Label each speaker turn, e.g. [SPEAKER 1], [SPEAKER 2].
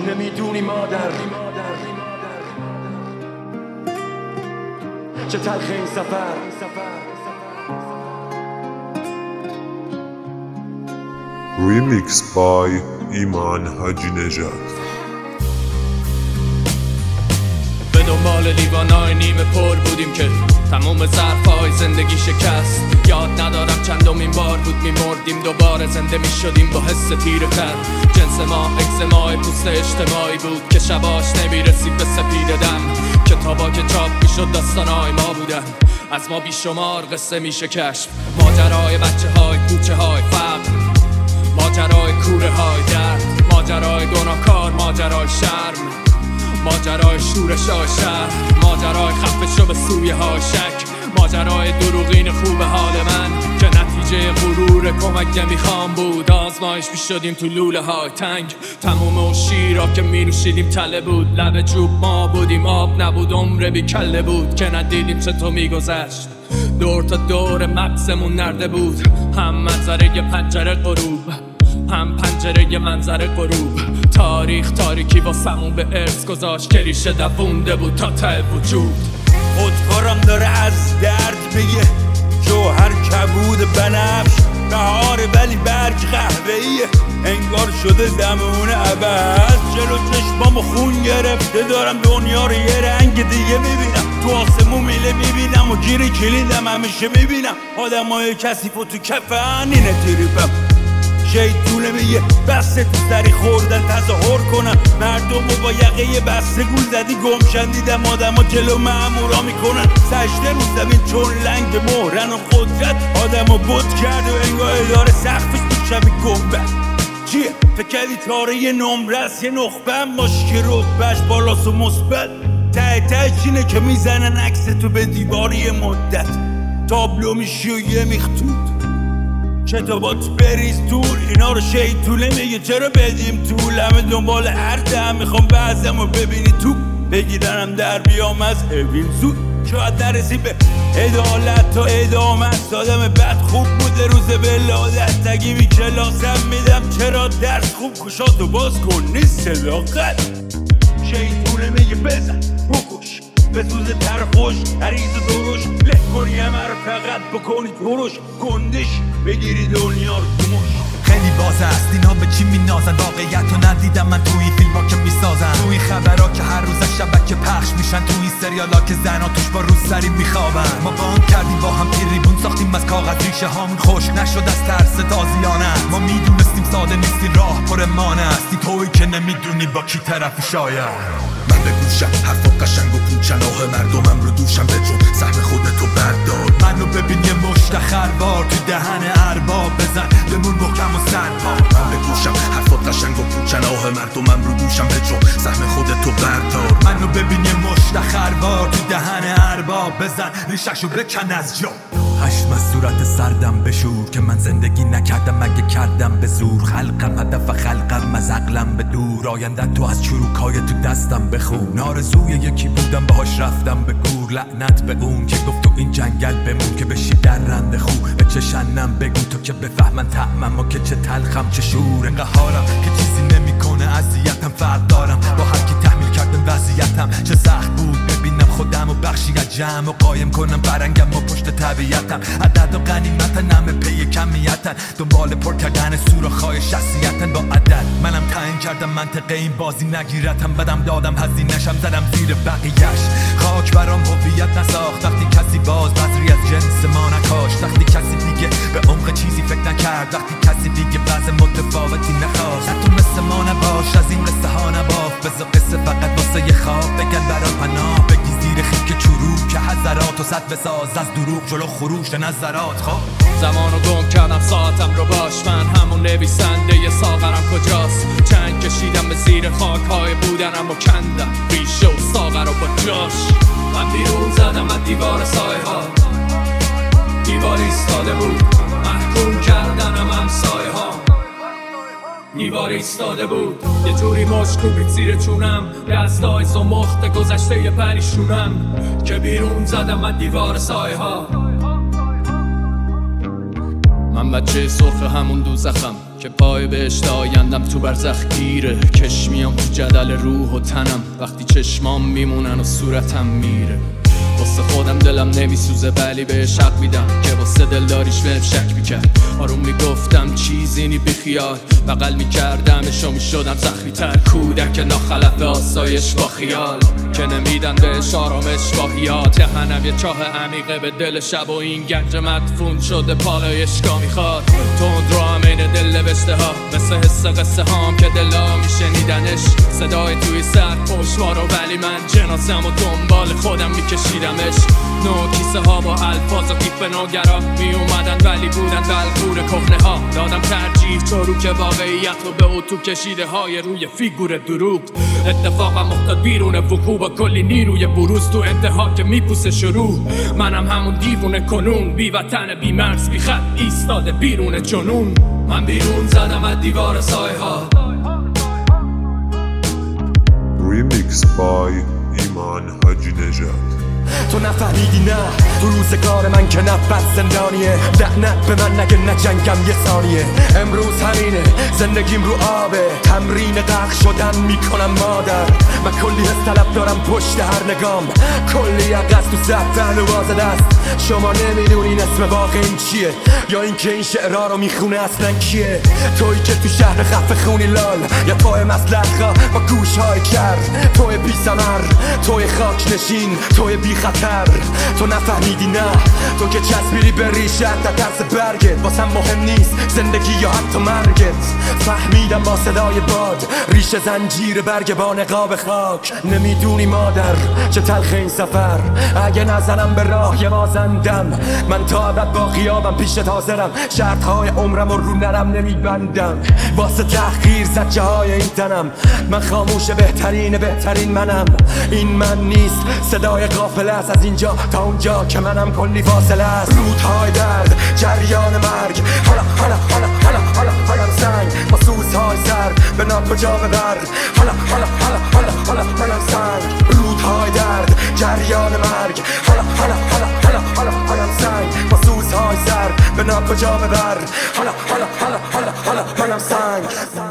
[SPEAKER 1] نمیدونی مادر چه تلخ این سفر.
[SPEAKER 2] Remix by ایمان حاجی نژاد.
[SPEAKER 3] به دنبال لیوانای نیمه پر بودیم که تموم ظرفهای زندگی شکست. یاد ندارم چندمین بار بود میمردیم دوباره زنده میشدیم با حس تیره تر. جنس ما اگزمای پوست اجتماعی بود که شباش نمیرسید به سپید دم. کتابا که چاپ میشد داستانهای ما بودن، از ما بیشمار قصه میشه کشف. ماجرای بچه های کوچه های فقر، ماجرای کوره های درد، ماجرای گناهکار، ماجرای شرم، ماجرای شورش های شهر، ماجرای خفه شو به سویه های شک، ماجرای دروغین خوب حال من که نتیجه غرور کمک نمیخوام بود. آزمایش میشدیم تو لوله های تنگ، تموم اون شیرا که می‌نوشیدیم تله بود. لب جوب ما بودیم، آب نبود، عمر بی کله بود که ندیدیم چطور میگذشت. دور تا دور مغزمون نرده بود، هم منظره پنجره غروب، هم پنجره منظره غروب. تاریخ تاریکی واسمون به ارث گذاشت که ریشه دوونده بود تا ته وجود.
[SPEAKER 4] خودکارم داره از درد میگه، جوهر کبود بنفش، بهاره ولی برگ قهوه‌ایه، انگار شده زمان عباس. جلو چشمامو خون گرفته، دارم دنیا رو یه رنگ دیگه میبینم. تو آسمون میله میبینم و گیری کلیدم همیشه میبینم آدمای کثیف و تو کفن. اینه تریپم شیطونه میگه بسته تو سری خوردن تظاهر کنن. مردم رو با یقه بسته گول زدی گمشن، دیدم آدم ها جلو مامورا میکنن. سجده رو زمین چون لنگ مهرن و قدرت آدم ها بود کرد و انگاه داره سقفش تو شبی گنبد. چیه؟ فکری تاره یه نمرس، یه نخبه باش که رتبهش بالاست و مثبت. ته چینه که میزنن عکس تو به دیواری مدت، تابلو میشی و یه میختود کتابات بریز دور. اینا رو شیطونه میگه چرا بدیم طول، همه دنبال عرضم میخوام بعضمو ببینی تو بگیرنم در بیام از اوین زود. شاید نرسی به عدالت تا ادامت، آدم بد خوب بوده روز ولادت. تگی بی کلاسم میدم چرا درس خوب کشاتو باز کن نیست صداقت. شیطونه میگه بزن بکش بسوز تر خوش عریض و درش، له کنی همه رو فقط بکنی درش، گندش بگیری دنیا رو تو مش.
[SPEAKER 5] خیلی باز است اینا به چی مینازن، واقعیت رو ندیدم من تو این فیلم ها که میسازن، تو این خبرها که هر روز شبکه پخش میشن، تو این سریال ها که زن ها توش با روز سری میخوابن. ما باند کردیم با هم تریبون ساختیم از کاغذ، ریشه هامون خشک نشد از ترس تازیانه. ما میدونستیم ساده نیستی راه پر مانه استی، تویی که نمیدونی با کی طرف شاید.
[SPEAKER 6] من به گوشم حرفا قشنگ و پوچناه مردمم رو دوشم بجون سهم خودتو بردار.
[SPEAKER 5] منو ببین یه مشت خروار تو دهن ارباب بزن بمون محکم و سنها.
[SPEAKER 6] من به گوشم حرفا قشنگ و پوچناه مردمم رو دوشم بجون سهم خودتو بردار.
[SPEAKER 5] منو ببین یه مشت خروار تو دهن ارباب بزن ریششو بکن از جا. هشم از صورت سردم بشور که من زندگی نکردم مگه کردم به زور. خلقم هدف خلقم از عقلم به دور، آینده تو از چروکای تو دستم بخون. آرزوی یکی بودم باهاش رفتم به گور، لعنت به اون که گفت تو این جنگل بمون که بشی در رند خوب. به چشنم بگو تو که بفهمن طعمم و که چه تلخم چه شور. قهارم که چیزی نمیکنه اذیتم، فرق دارم با هر کی تحمیل کردم وضعیتم. چه سخت بود ببینم خودم و بخشی از جمع و قایم کنم فرنگم و پشت طبیعتم. عدد و غنیمتن همه پی کمیتن، دنبال پر کردن سوراخ‌های شخصیتن با عدد. منم تعیین کردم منطقه این بازی نگیرتم، بدم دادم هزینه‌شم زدم زیر بقیه‌اش. خاک برام هویت نساخت وقتی کسی باز بذری از جنس ما نکاشت، وقتی کسی دیگه به عمق چیزی فکر نکرد، وقتی کسی دیگه وضع متفاوتی نخواست. تو مثل ما نباش از این قصه ها نباف، بذار قصه فقط واسه یه خواب بگن برا پناه. بگی زیر خیک چروک که حضرات و صد بساز از دروغ جلو خروش نظرات. خب
[SPEAKER 3] زمانو گم کردم ساعتم رو باش، من همون نویسنده ی ساغرم کجاست. چند کشیدم به زیر خاکهای بودنم و کندم ریشه و ساغر رو با جاش. من بیرون زدم از دیوار سایه ها، دیوار ایستاده بود محکوم کردنم همسایه ها. دیوار ایستاده بود یه جوری مشکوبید زیر چونم، دستای زمخت گذشته ی پریشونم که بیرون زدم از دیوار سایه ها. من بچه سرخ همون دوزخم که پای بهشت آیندم تو برزخ گیره. کش میام تو جدل روح و تنم وقتی چشمام میمونن و صورتم میره. واسه خودم دلم نمیسوزه ولی بهش حق میدم که واسه دلداریش بهم شک میکرد. آروم میگفتم چیزی نی بیخیال، بغل میکردمش و میشدم زخمی تر. کودک ناخلف آسایش با خیال که نمیدن بهش آرامش با حیات. دهنم یه چاه عمیقه به دل شب و این گنج مدفون شده پالایشگاه میخواد. تند رو هم این دل نوشته ها مثل حس قصه هام که دلا میشنیدنش. صدای توی سر پشوارو ولی من جنازم و دنبال خودم میکشیدمش. نو کیسه ها با الفاظ و کیف نوگرا می اومدن ولی بودن بلغور کهنه ها. دادم ترجیح چرو که واقعیت رو به اتو کشیده های روی فیگور دروغ. اتفاقم افتاد بیرون وقوع با کلی نیروی بروز تو انتها که میپوسه شروع. منم همون دیوونه کنون بی وطن بی مرز بی خط ایستاده بیرون جنون. من بیرون زدم از دیوار سایه ها.
[SPEAKER 2] Remix by ایمان حاجی نژاد.
[SPEAKER 1] تو نفهمیدی نه تو روزگار من که نفت زندانیه. لعنت به من نگه نجنگم یه ثانیه. امروز همینه زندگیم رو آبه. تمرین غرق شدن میکنم مادر. من کلی حس طلب دارم پشت هر نگام. کلی عقص تو صف پهلواز دست. شما نمیدونین اسم واقع این چیه یا اینکه این شعرها رو میخونه اصلا کیه. تویی که تو شهر خفه خونی لال یا توی مسلخا با گوشهای کر. توی بی ثمر، توی خاک نشین، توی بی خطر. تو نفهمیدی نه تو که چسبیری به ریشت تا ترس برگت. واسم مهم نیست زندگی یا حتی مرگت. فهمیدم با صدای باد ریشه زنجیر برگ با نقاب خاک. نمیدونی مادر چه تلخ این سفر. اگه نزنم به راه یه مازندم من تا ابد با خیابم پیشت حاضرم. شرطهای عمرم رو نرم نمیبندم. واسه تحقیر زجه های این تنم من خاموش بهترین منم. این من نیست صدای غافل است از اینجا تا اونجا که منم کلی فاصله است. رودهای درد جریان مرگ حالا حالا حالا حالا حالا حالا سنگ با سوزهای سر به ناکجا ببر. حالا حالا حالا حالا حالا حالا سنگ. رودهای درد جریان مرگ حالا حالا حالا حالا حالا حالا سنگ با سوزهای سر به ناکجا ببر. حالا حالا حالا حالا حالا حالا سنگ.